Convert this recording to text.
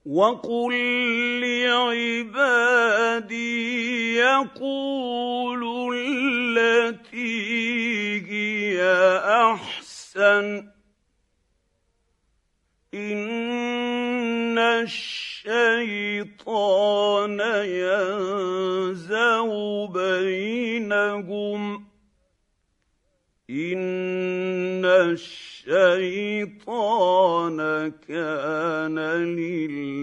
وقل لعبادي يقولوا التي هي احسن ان الشيطان ينزغ بينهم إن الشيطان كان للإنسان